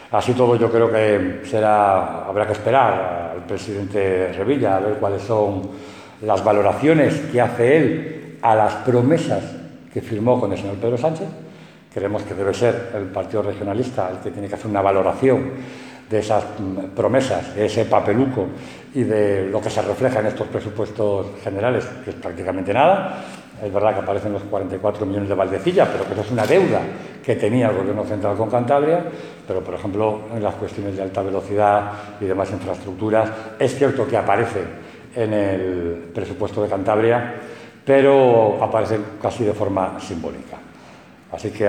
Así todo, yo creo que habrá que esperar al presidente Revilla a ver cuáles son las valoraciones que hace él a las promesas que firmó con el señor Pedro Sánchez. Creemos que debe ser el Partido Regionalista el que tiene que hacer una valoración de esas promesas, de ese papeluco y de lo que se refleja en estos presupuestos generales, que es prácticamente nada. Es verdad que aparecen los 44 millones de Valdecilla, pero que eso es una deuda que tenía el Gobierno central con Cantabria. Pero, por ejemplo, en las cuestiones de alta velocidad y demás infraestructuras, es cierto que aparece en el presupuesto de Cantabria, pero aparece casi de forma simbólica. Así que